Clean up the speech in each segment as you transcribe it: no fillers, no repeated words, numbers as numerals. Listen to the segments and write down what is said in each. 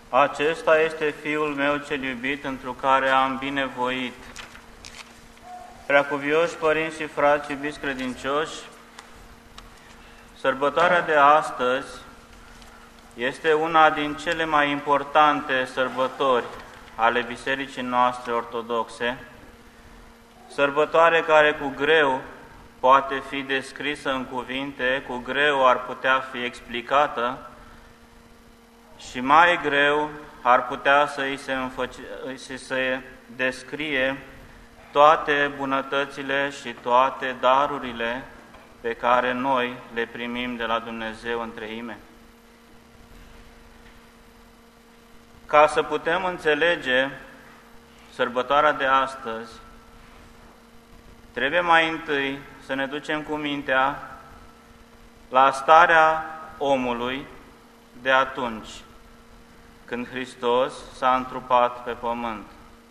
Acesta este Fiul meu cel iubit, întru care am binevoit. Preacuvioși părinți și frați, iubiți credincioși, sărbătoarea de astăzi este una din cele mai importante sărbători ale Bisericii noastre ortodoxe, sărbătoare care cu greu poate fi descrisă în cuvinte, cu greu ar putea fi explicată și mai greu ar putea să se descrie toate bunătățile și toate darurile pe care noi le primim de la Dumnezeu în Treime. Ca să putem înțelege sărbătoarea de astăzi, trebuie mai întâi să ne ducem cu mintea la starea omului de atunci, când Hristos s-a întrupat pe pământ.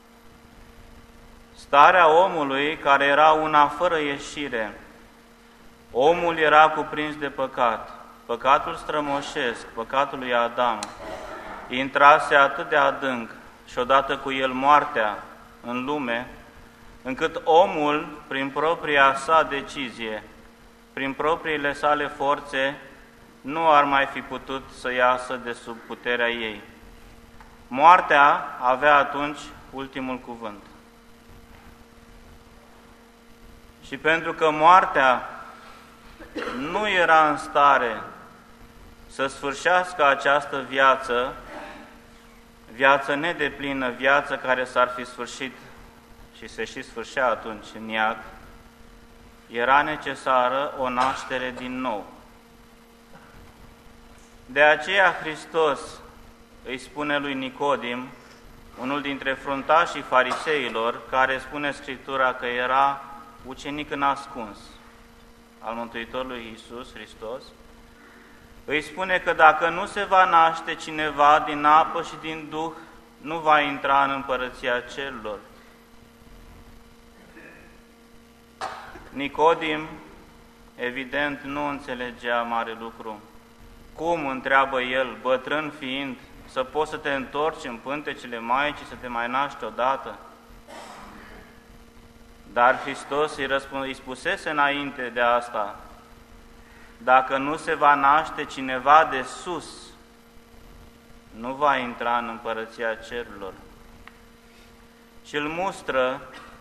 Starea omului care era una fără ieșire. Omul era cuprins de păcat. Păcatul strămoșesc, păcatul lui Adam, intrase atât de adânc și odată cu el moartea în lume, încât omul, prin propria sa decizie, prin propriile sale forțe, nu ar mai fi putut să iasă de sub puterea ei. Moartea avea atunci ultimul cuvânt. Și pentru că moartea nu era în stare să sfârșească această viață nedeplină, viață care s-ar fi sfârșit și se și sfârșea atunci în iad, era necesară o naștere din nou. De aceea Hristos îi spune lui Nicodim, unul dintre fruntașii fariseilor, care spune Scriptura că era ucenic înascuns al Mântuitorului Iisus Hristos, îi spune că dacă nu se va naște cineva din apă și din Duh, nu va intra în împărăția cerurilor. Nicodim, evident, nu înțelegea mare lucru. Cum, întreabă el, bătrân fiind, să poți să te întorci în pântecele Maicii, să te mai naști odată? Dar Hristos îi spusese înainte de asta, dacă nu se va naște cineva de sus, nu va intra în împărăția cerurilor. Și îl mustră,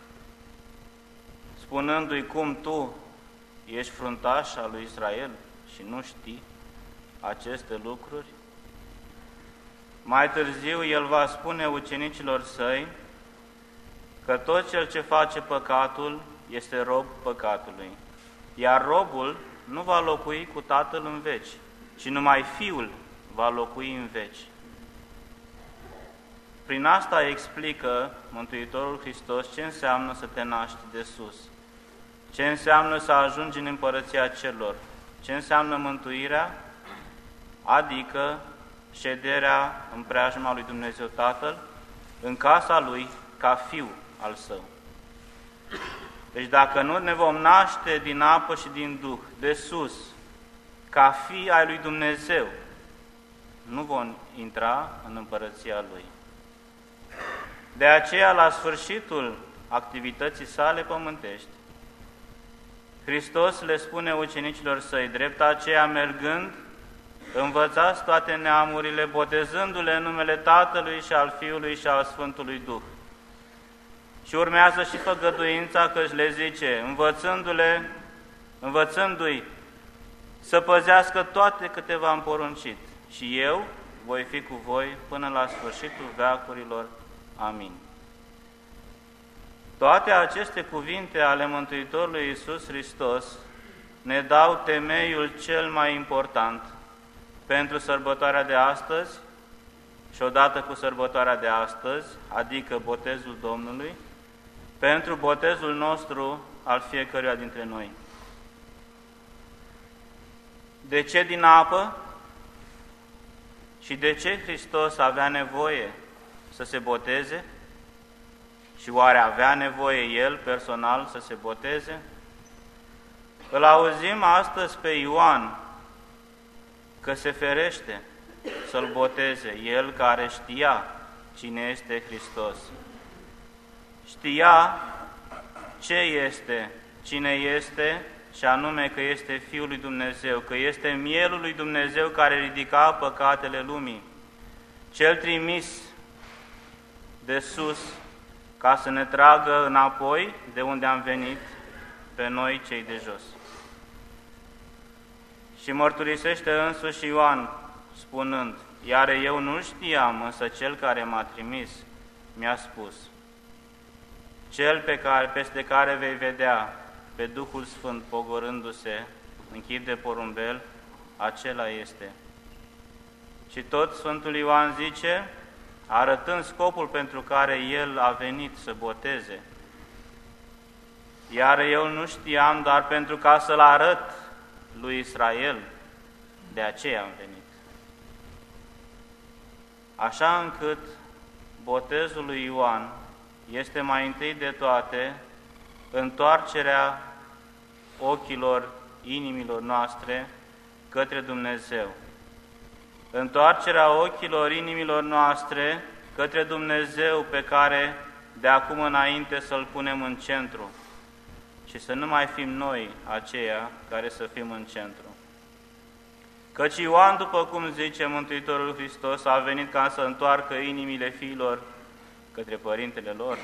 spunându-i cum tu ești fruntaș al lui Israel și nu știi aceste lucruri. Mai târziu el va spune ucenicilor săi că tot cel ce face păcatul este rob păcatului, iar robul nu va locui cu Tatăl în veci, ci numai Fiul va locui în veci. Prin asta explică Mântuitorul Hristos ce înseamnă să te naști de sus, ce înseamnă să ajungi în împărăția celor, ce înseamnă mântuirea, adică șederea în preajma lui Dumnezeu Tatăl, în casa Lui, ca Fiu al Său. Deci dacă nu ne vom naște din apă și din Duh, de sus, ca fii ai lui Dumnezeu, nu vom intra în împărăția Lui. De aceea, la sfârșitul activității sale pământești, Hristos le spune ucenicilor săi, drept aceea mergând, învățați toate neamurile, botezându-le în numele Tatălui și al Fiului și al Sfântului Duh. Și urmează și făgăduința că își le zice, învățându-i să păzească toate câte v-am poruncit. Și eu voi fi cu voi până la sfârșitul veacurilor. Amin. Toate aceste cuvinte ale Mântuitorului Iisus Hristos ne dau temeiul cel mai important pentru sărbătoarea de astăzi și odată cu sărbătoarea de astăzi, adică botezul Domnului, pentru botezul nostru al fiecăruia dintre noi. De ce din apă? Și de ce Hristos avea nevoie să se boteze? Și oare avea nevoie El personal să se boteze? Îl auzim astăzi pe Ioan că se ferește să să-l boteze, el care știa cine este Hristos. Știa ce este, cine este, și anume că este Fiul lui Dumnezeu, că este mielul lui Dumnezeu care ridica păcatele lumii, cel trimis de sus ca să ne tragă înapoi de unde am venit pe noi cei de jos. Și mărturisește însuși Ioan, spunând: iar eu nu știam, însă cel care m-a trimis mi-a spus: cel peste care vei vedea pe Duhul Sfânt pogorându-se în chip de porumbel, acela este. Și tot Sfântul Ioan zice, arătând scopul pentru care el a venit să boteze: iar eu nu știam, dar pentru ca să-l arăt lui Israel, de aceea am venit. Așa încât botezul lui Ioan este mai întâi de toate întoarcerea ochilor, inimilor noastre către Dumnezeu. Întoarcerea ochilor, inimilor noastre către Dumnezeu, pe care de acum înainte să-L punem în centru și să nu mai fim noi aceia care să fim în centru. Căci Ioan, după cum zice Mântuitorul Hristos, a venit ca să întoarcă inimile fiilor către părintele lor.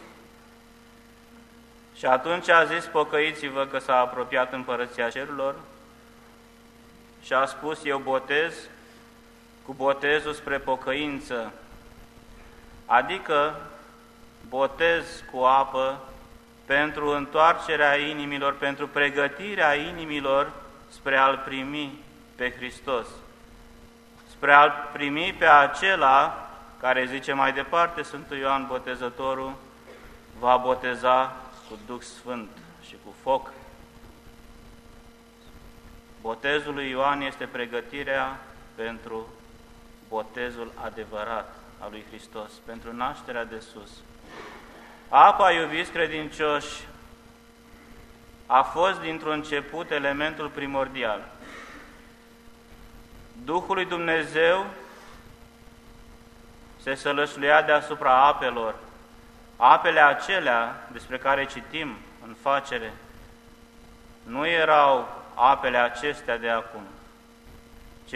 Și atunci a zis: pocăiți-vă că s-a apropiat împărăția cerurilor, și a spus: eu botez cu botezul spre pocăință, adică botez cu apă pentru întoarcerea inimilor, pentru pregătirea inimilor spre a-L primi pe Hristos, spre a-L primi pe acela care, zice mai departe Sfântul Ioan Botezătorul, va boteza cu Duh Sfânt și cu foc. Botezul lui Ioan este pregătirea pentru botezul adevărat al lui Hristos, pentru nașterea de sus. Apa, iubiți credincioși, a fost dintr-un început elementul primordial. Duhul lui Dumnezeu se sălășluia deasupra apelor. Apele acelea despre care citim în Facere nu erau apele acestea de acum, ci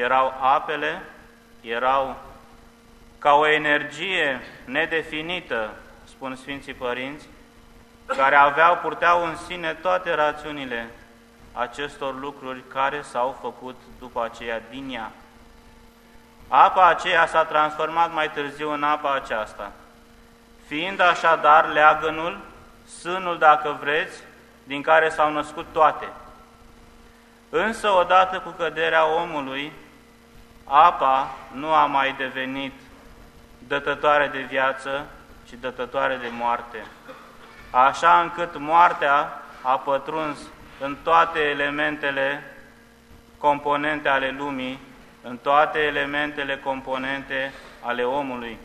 erau ca o energie nedefinită, spun Sfinții Părinți, care purteau în sine toate rațiunile acestor lucruri care s-au făcut după aceea din ea. Apa aceea s-a transformat mai târziu în apa aceasta, fiind așadar leagănul, sânul, dacă vreți, din care s-au născut toate. Însă, odată cu căderea omului, apa nu a mai devenit dătătoare de viață, ci dătătoare de moarte, așa încât moartea a pătruns în toate elementele componente ale lumii, în toate elementele componente ale omului,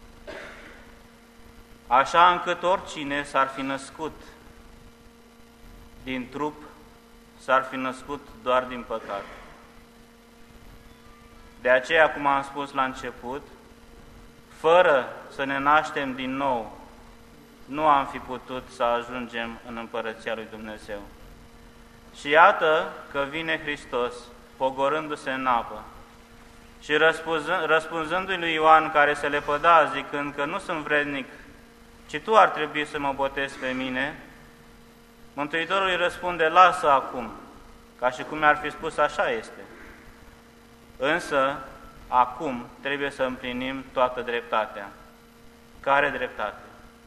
așa încât oricine s-ar fi născut din trup, s-ar fi născut doar din păcat. De aceea, cum am spus la început, fără să ne naștem din nou, nu am fi putut să ajungem în Împărăția lui Dumnezeu. Și iată că vine Hristos, pogorându-se în apă și răspunzându-i lui Ioan, care se lepăda, zicând că nu sunt vrednic, ci tu ar trebui să mă botezi pe mine, Mântuitorul îi răspunde: lasă acum, ca și cum mi-ar fi spus: așa este. Însă, acum trebuie să împlinim toată dreptatea. Care dreptate?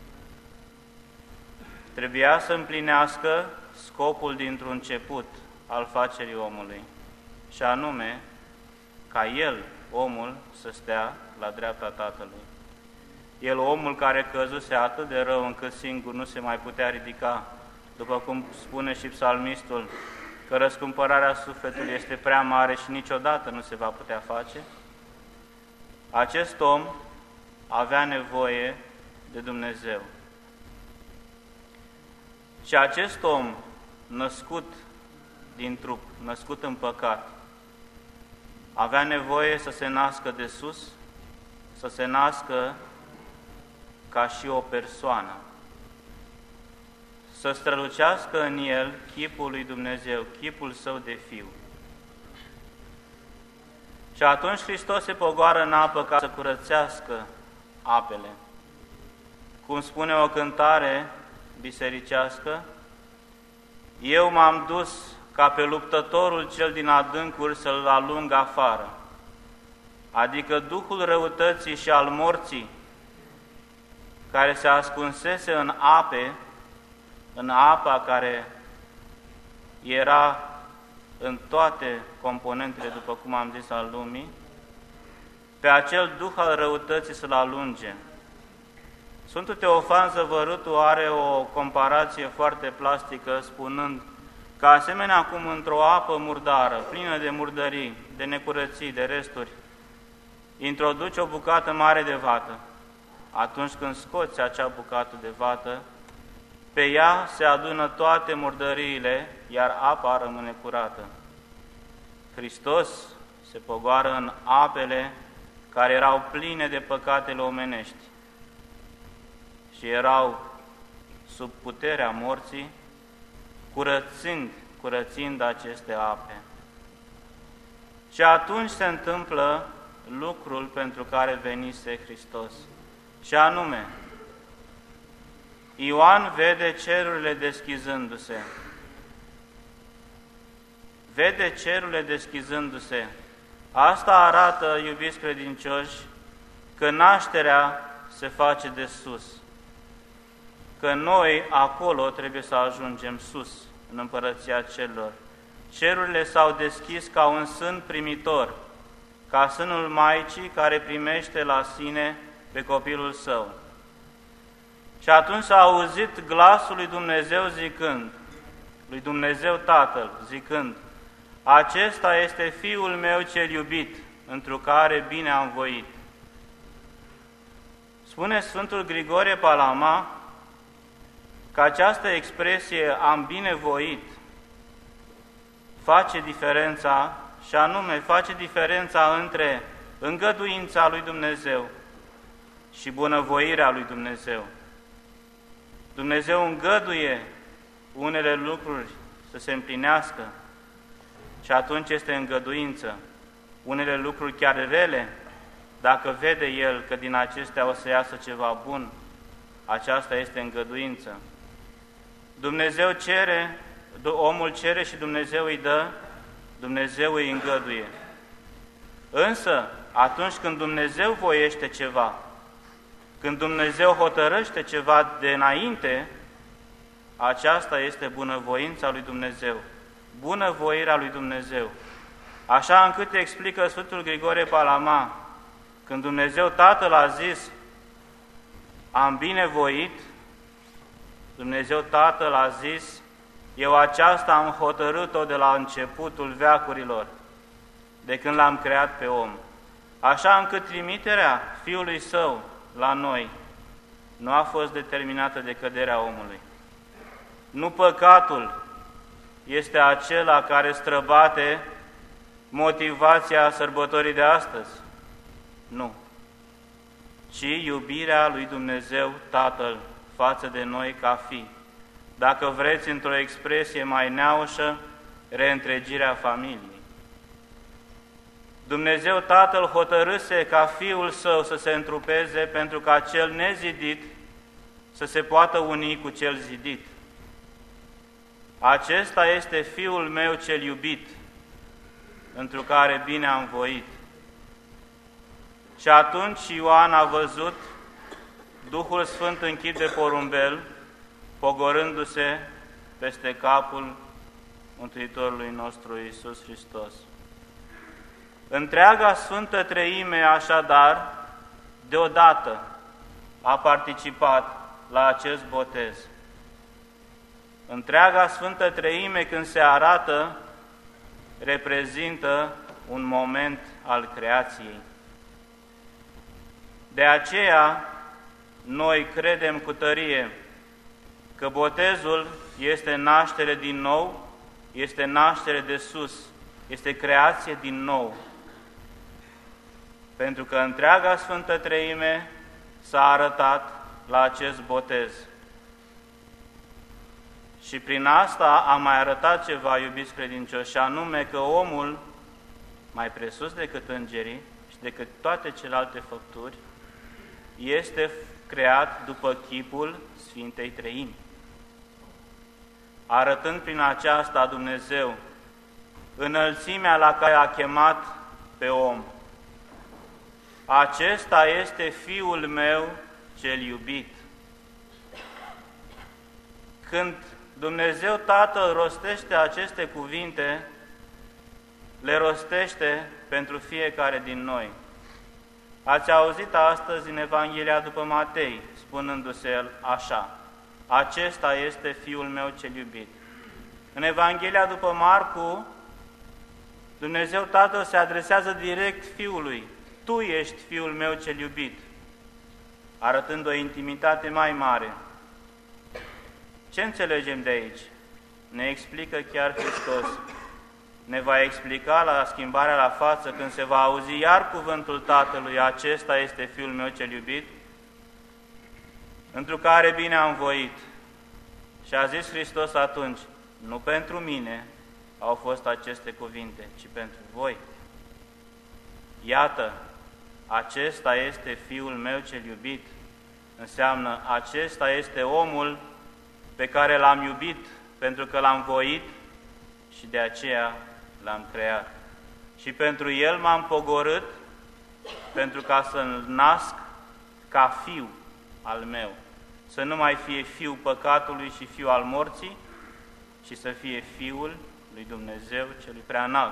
Trebuia să împlinească scopul dintr-un început al facerii omului, și anume ca el, omul, să stea la dreapta Tatălui. El, omul care căzuse atât de rău încât singur nu se mai putea ridica, după cum spune și psalmistul, că răscumpărarea sufletului este prea mare și niciodată nu se va putea face, acest om avea nevoie de Dumnezeu. Și acest om, născut din trup, născut în păcat, avea nevoie să se nască de sus, să se nască ca și o persoană, să strălucească în el chipul lui Dumnezeu, chipul său de Fiu. Și atunci Hristos se pogoară în apă ca să curățească apele. Cum spune o cântare bisericească, eu m-am dus ca pe luptătorul cel din adâncuri să-l alung afară, adică duhul răutății și al morții, care se ascunsese în ape, în apa care era în toate componentele, după cum am zis, al lumii, pe acel duh al răutății să-l alunge. Sfântul Teofan Zăvărutul are o comparație foarte plastică, spunând că asemenea cum într-o apă murdară, plină de murdării, de necurății, de resturi, introduci o bucată mare de vată, atunci când scoți acea bucată de vată, pe ea se adună toate murdăriile, iar apa rămâne curată. Hristos se pogoară în apele care erau pline de păcatele omenești și erau sub puterea morții, curățind aceste ape. Și atunci se întâmplă lucrul pentru care venise Hristos, și anume, Ioan vede cerurile deschizându-se. Vede cerurile deschizându-se. Asta arată, iubiți credincioși, că nașterea se face de sus, că noi acolo trebuie să ajungem sus, în împărăția celor. Cerurile s-au deschis ca un sân primitor, ca sânul Maicii care primește la sine pe copilul său. Și atunci s-a auzit glasul lui Dumnezeu zicând, lui Dumnezeu Tatăl zicând, acesta este Fiul meu cel iubit, întru care bine am voit. Spune Sfântul Grigorie Palama că această expresie am binevoit face diferența, și anume face diferența între îngăduința lui Dumnezeu și bunăvoirea lui Dumnezeu. Dumnezeu îngăduie unele lucruri să se împlinească și atunci este îngăduință. Unele lucruri chiar rele, dacă vede El că din acestea o să iasă ceva bun, aceasta este îngăduință. Dumnezeu cere, omul cere și Dumnezeu îi dă, Dumnezeu îi îngăduie. Însă, atunci când Dumnezeu voiește ceva, când Dumnezeu hotărăște ceva de înainte, aceasta este bunăvoința lui Dumnezeu, bunăvoirea lui Dumnezeu. Așa încât explică Sfântul Grigorie Palama, când Dumnezeu Tatăl a zis, am binevoit, Dumnezeu Tatăl a zis, eu aceasta am hotărât-o de la începutul veacurilor, de când l-am creat pe om. Așa încât trimiterea Fiului Său la noi nu a fost determinată de căderea omului. Nu păcatul este acela care străbate motivația sărbătorii de astăzi, nu, ci iubirea lui Dumnezeu Tatăl față de noi ca fii. Dacă vreți, într-o expresie mai neaușă, reîntregirea familiei. Dumnezeu Tatăl hotărâse ca Fiul Său să se întrupeze pentru ca cel nezidit să se poată uni cu cel zidit. Acesta este Fiul meu cel iubit, întru care bine am voit. Și atunci Ioan a văzut Duhul Sfânt în chip de porumbel, pogorându-se peste capul Mântuitorului nostru Iisus Hristos. Întreaga Sfântă Treime, așadar, deodată a participat la acest botez. Întreaga Sfântă Treime, când se arată, reprezintă un moment al creației. De aceea, noi credem cu tărie că botezul este naștere din nou, este naștere de sus, este creație din nou. pentru că întreaga Sfântă Treime s-a arătat la acest botez. Și prin asta am mai arătat ceva, iubiți credincioși, și anume că omul, mai presus decât îngerii și decât toate celelalte făpturi, este creat după chipul Sfintei Treimi. Arătând prin aceasta Dumnezeu înălțimea la care a chemat pe om. Acesta este Fiul meu cel iubit. Când Dumnezeu Tatăl rostește aceste cuvinte, le rostește pentru fiecare din noi. Ați auzit astăzi în Evanghelia după Matei, spunându-se el așa: acesta este Fiul meu cel iubit. În Evanghelia după Marcu, Dumnezeu Tatăl se adresează direct Fiului: tu ești Fiul meu cel iubit, arătând o intimitate mai mare. Ce înțelegem de aici? Ne explică chiar Hristos. Ne va explica la schimbarea la față, când se va auzi iar cuvântul Tatălui: acesta este Fiul meu cel iubit, întru care bine am voit. Și a zis Hristos atunci: nu pentru mine au fost aceste cuvinte, ci pentru voi. Iată, acesta este Fiul meu cel iubit, înseamnă acesta este omul pe care l-am iubit, pentru că l-am voit și de aceea l-am creat. Și pentru el m-am pogorât, pentru ca să-l nasc ca fiu al meu, să nu mai fie fiul păcatului și fiul al morții, ci să fie Fiul lui Dumnezeu celui preanalt.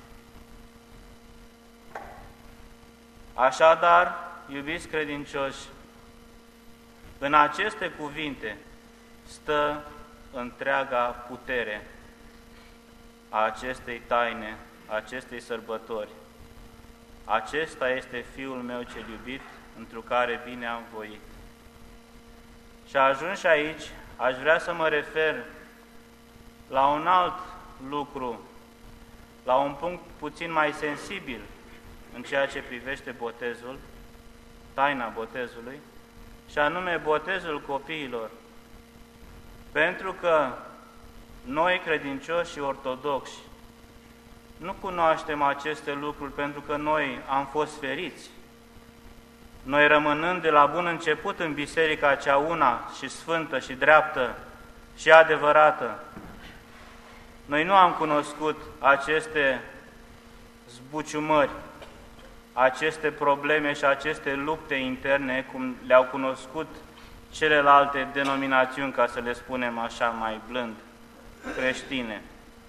Așadar, iubiți credincioși, în aceste cuvinte stă întreaga putere a acestei taine, a acestei sărbători. Acesta este Fiul meu cel iubit, întru care bine am voit. Și ajuns aici, aș vrea să mă refer la un alt lucru, la un punct puțin mai sensibil în ceea ce privește botezul, taina botezului, și anume botezul copiilor. Pentru că noi, credincioși și ortodoxi, nu cunoaștem aceste lucruri pentru că noi am fost feriți. Noi, rămânând de la bun început în biserica cea una și sfântă și dreaptă și adevărată, noi nu am cunoscut aceste zbuciumări, aceste probleme și aceste lupte interne, cum le-au cunoscut celelalte denominațiuni, ca să le spunem așa mai blând, creștine.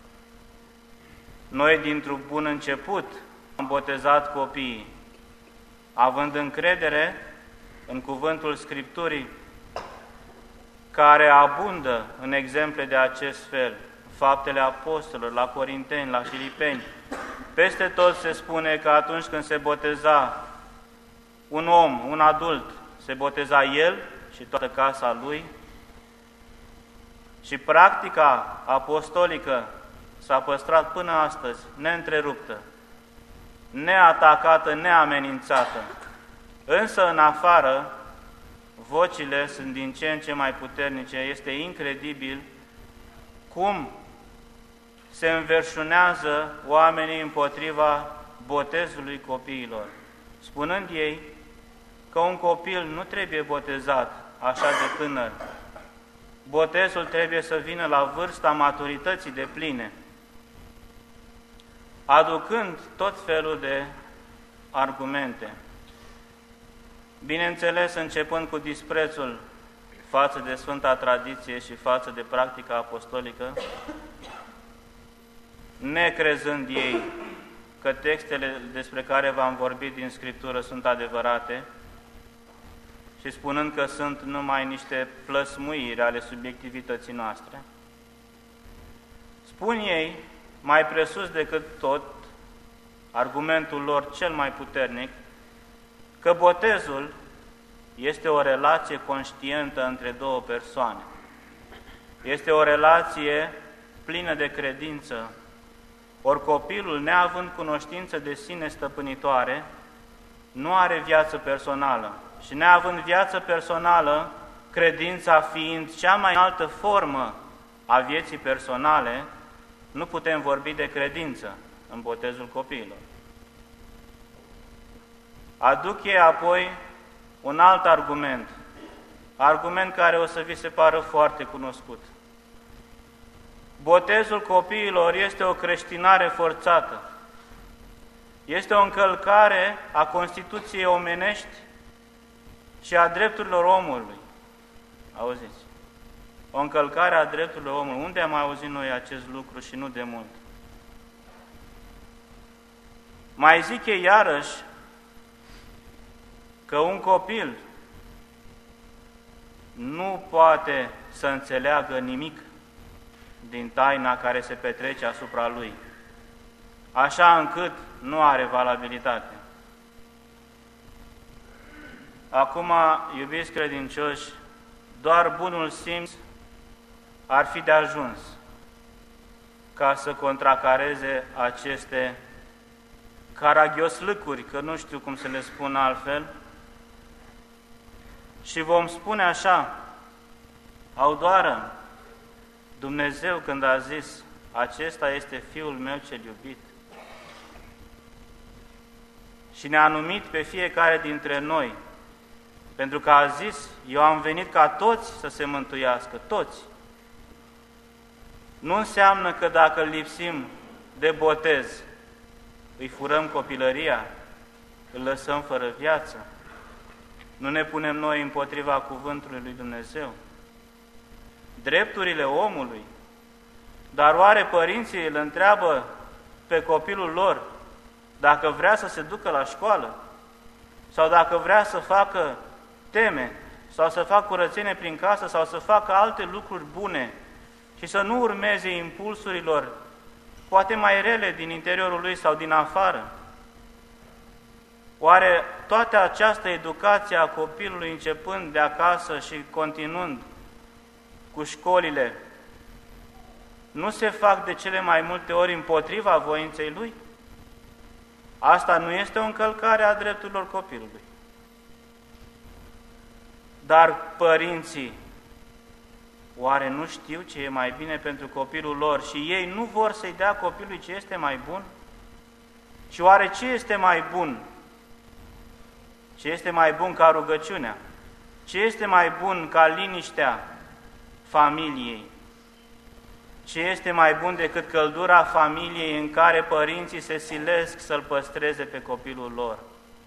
Noi, dintr-un bun început, am botezat copiii, având încredere în cuvântul Scripturii, care abundă în exemple de acest fel, Faptele Apostolilor, la Corinteni, la Filipeni. Peste tot se spune că atunci când se boteza un om, un adult, se boteza el și toată casa lui, și practica apostolică s-a păstrat până astăzi, neîntreruptă, neatacată, neamenințată. Însă în afară, vocile sunt din ce în ce mai puternice. Este incredibil cum se înverșunează oamenii împotriva botezului copiilor, spunând ei că un copil nu trebuie botezat așa de tânăr. Botezul trebuie să vină la vârsta maturității depline, aducând tot felul de argumente. Bineînțeles, începând cu disprețul față de Sfânta Tradiție și față de practica apostolică, necrezând ei că textele despre care v-am vorbit din Scriptură sunt adevărate și spunând că sunt numai niște plăsmuiri ale subiectivității noastre. Spun ei, mai presus decât tot, argumentul lor cel mai puternic, că botezul este o relație conștientă între două persoane. Este o relație plină de credință, ori copilul, neavând cunoștință de sine stăpânitoare, nu are viață personală. Și neavând viață personală, credința fiind cea mai înaltă formă a vieții personale, nu putem vorbi de credință în botezul copiilor. Aduc ei apoi un alt argument care o să vi se pară foarte cunoscut. Botezul copiilor este o creștinare forțată. Este o încălcare a Constituției omenești și a drepturilor omului. Auziți? O încălcare a drepturilor omului. Unde am auzit noi acest lucru și nu de mult? Mai zic ei iarăși că un copil nu poate să înțeleagă nimic din taina care se petrece asupra lui, așa încât nu are valabilitate. Acum, iubiți credincioși, doar bunul simț ar fi de ajuns ca să contracareze aceste caragioslâcuri, că nu știu cum să le spun altfel, și vom spune așa: Audoară, Dumnezeu când a zis, acesta este Fiul meu cel iubit, și ne-a numit pe fiecare dintre noi, pentru că a zis, eu am venit ca toți să se mântuiască, toți. Nu înseamnă că dacă îl lipsim de botez, îi furăm copilăria, îl lăsăm fără viață. Nu ne punem noi împotriva cuvântului lui Dumnezeu. Drepturile omului. Dar oare părinții îl întreabă pe copilul lor dacă vrea să se ducă la școală? Sau dacă vrea să facă teme? Sau să facă curățenie prin casă? Sau să facă alte lucruri bune? Și să nu urmeze impulsurilor, poate mai rele, din interiorul lui sau din afară? Oare toată această educație a copilului, începând de acasă și continuând cu școlile, nu se fac de cele mai multe ori împotriva voinței lui? Asta nu este o încălcare a drepturilor copilului. Dar părinții, oare nu știu ce e mai bine pentru copilul lor și ei nu vor să-i dea copilului ce este mai bun? Și oare ce este mai bun? Ce este mai bun ca rugăciunea? Ce este mai bun ca liniștea familiei? Ce este mai bun decât căldura familiei în care părinții se silesc să-l păstreze pe copilul lor?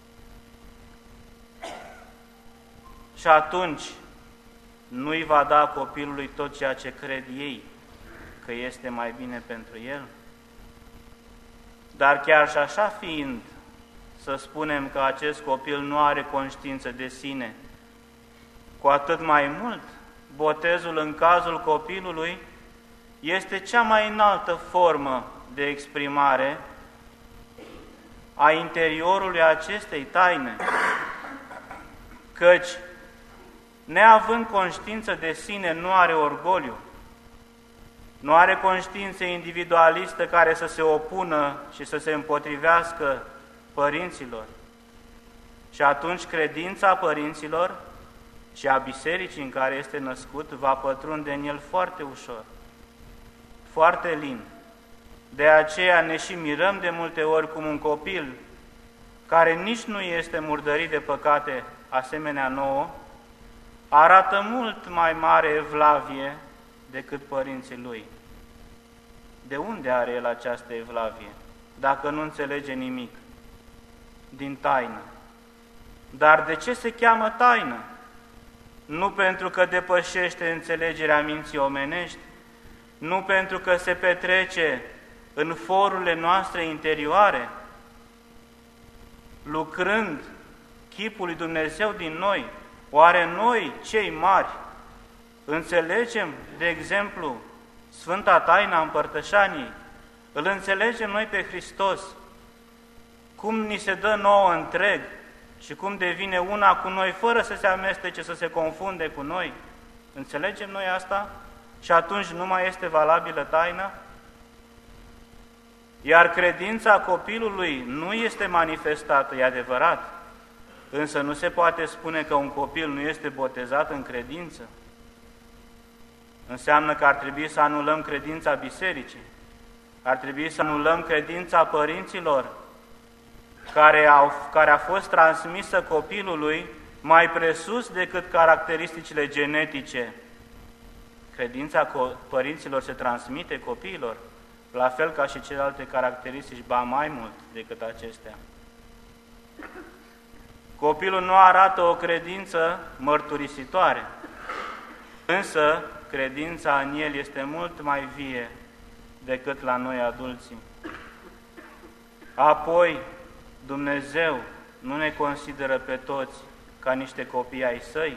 Și atunci nu-i va da copilului tot ceea ce cred ei că este mai bine pentru el? Dar chiar și așa fiind, să spunem că acest copil nu are conștiință de sine, cu atât mai mult, botezul în cazul copilului este cea mai înaltă formă de exprimare a interiorului acestei taine, căci, neavând conștiință de sine, nu are orgoliu, nu are conștiință individualistă care să se opună și să se împotrivească părinților. Și atunci credința părinților și a bisericii în care este născut va pătrunde în el foarte ușor, foarte lin. De aceea ne și mirăm de multe ori cum un copil care nici nu este murdărit de păcate asemenea nouă, arată mult mai mare evlavie decât părinții lui. De unde are el această evlavie, dacă nu înțelege nimic din taină? Dar de ce se cheamă taină? Nu pentru că depășește înțelegerea minții omenești, nu pentru că se petrece în forurile noastre interioare, lucrând chipul lui Dumnezeu din noi. Oare noi, cei mari, înțelegem, de exemplu, Sfânta Taina Împărtășaniei? Îl înțelegem noi pe Hristos, cum ni se dă nouă întreg și cum devine una cu noi, fără să se amestece, să se confunde cu noi? Înțelegem noi asta? Și atunci nu mai este valabilă taina? Iar credința copilului nu este manifestată, e adevărat, Însă nu se poate spune că un copil nu este botezat în credință. Înseamnă că ar trebui să anulăm credința bisericii, ar trebui să anulăm credința părinților care a fost transmisă copilului mai presus decât caracteristicile genetice. Credința părinților se transmite copiilor, la fel ca și celelalte caracteristici, ba mai mult decât acestea. Copilul nu arată o credință mărturisitoare, însă credința în el este mult mai vie decât la noi adulții. Apoi, Dumnezeu nu ne consideră pe toți ca niște copii ai Săi,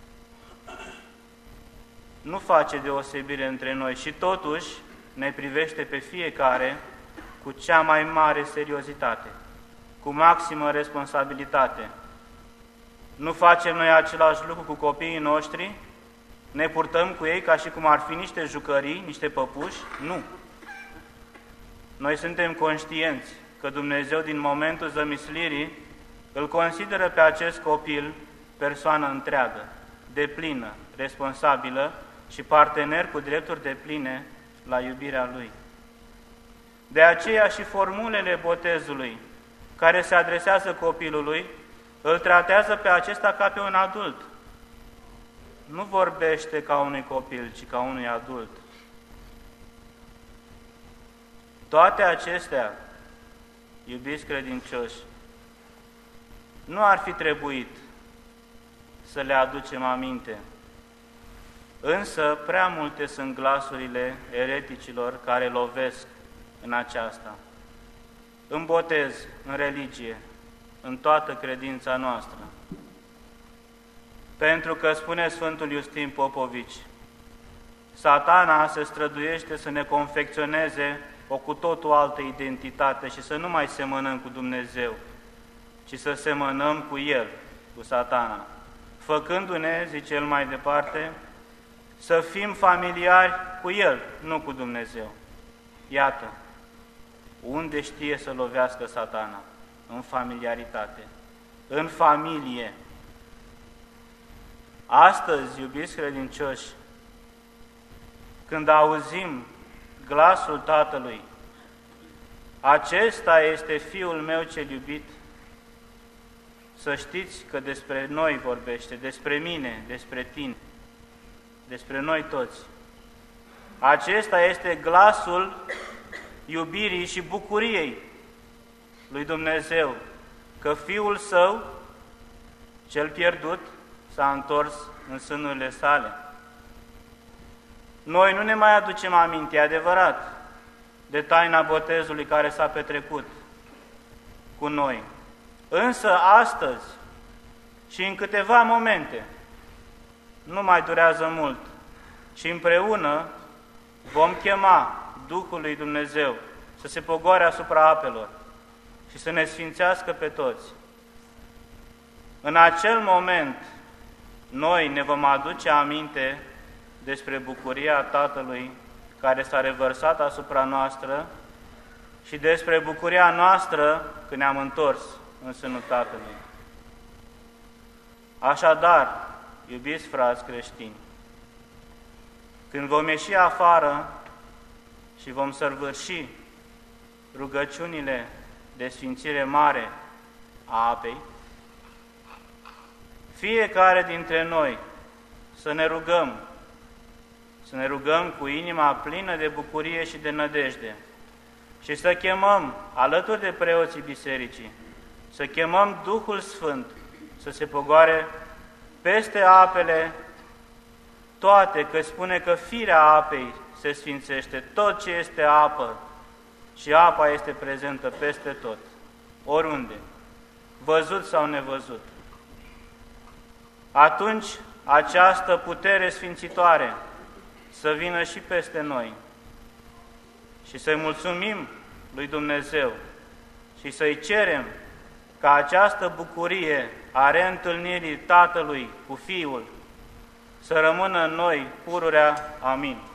nu face deosebire între noi și totuși ne privește pe fiecare cu cea mai mare seriozitate, cu maximă responsabilitate. Nu facem noi același lucru cu copiii noștri? Ne purtăm cu ei ca și cum ar fi niște jucării, niște păpuși? Nu. Noi suntem conștienți că Dumnezeu din momentul zămislirii îl consideră pe acest copil persoană întreagă, deplină, responsabilă și partener cu drepturi depline la iubirea Lui. De aceea și formulele botezului care se adresează copilului îl tratează pe acesta ca pe un adult. Nu vorbește ca unui copil, ci ca unui adult. Toate acestea, iubiți credincioși, nu ar fi trebuit să le aducem aminte, însă prea multe sunt glasurile ereticilor care lovesc în aceasta, în botez, în religie, în toată credința noastră. Pentru că, spune Sfântul Iustin Popovici, Satana se străduiește să ne confecționeze o cu totul altă identitate și să nu mai semănăm cu Dumnezeu, ci să semănăm cu El, cu Satana, făcându-ne, zice el mai departe, să fim familiari cu El, nu cu Dumnezeu. Iată, unde știe să lovească Satana? În familiaritate, în familie. Astăzi, iubiți credincioși, când auzim glasul Tatălui, acesta este Fiul meu cel iubit, să știți că despre noi vorbește, despre mine, despre tine, despre noi toți. Acesta este glasul iubirii și bucuriei lui Dumnezeu, că Fiul Său, cel pierdut, s-a întors în sânurile sale. Noi nu ne mai aducem aminte, adevărat, de taina botezului care s-a petrecut cu noi. Însă astăzi și în câteva momente, nu mai durează mult, și împreună vom chema Duhul lui Dumnezeu să se pogoare asupra apelor și să ne sfințească pe toți. În acel moment, noi ne vom aduce aminte despre bucuria Tatălui care s-a revărsat asupra noastră și despre bucuria noastră când ne-am întors în sânul Tatălui. Așadar, iubiți frați creștini, când vom ieși afară și vom sărbăși rugăciunile de sfințire mare a apei, fiecare dintre noi să ne rugăm cu inima plină de bucurie și de nădejde și să chemăm, alături de preoții bisericii, să chemăm Duhul Sfânt să se pogoare peste apele toate, că spune că firea apei se sfințește, tot ce este apă, și apa este prezentă peste tot, oriunde, văzut sau nevăzut. Atunci această putere sfințitoare să vină și peste noi și să-i mulțumim lui Dumnezeu și să-i cerem ca această bucurie a reîntâlnirii Tatălui cu Fiul să rămână în noi pururea. Amin.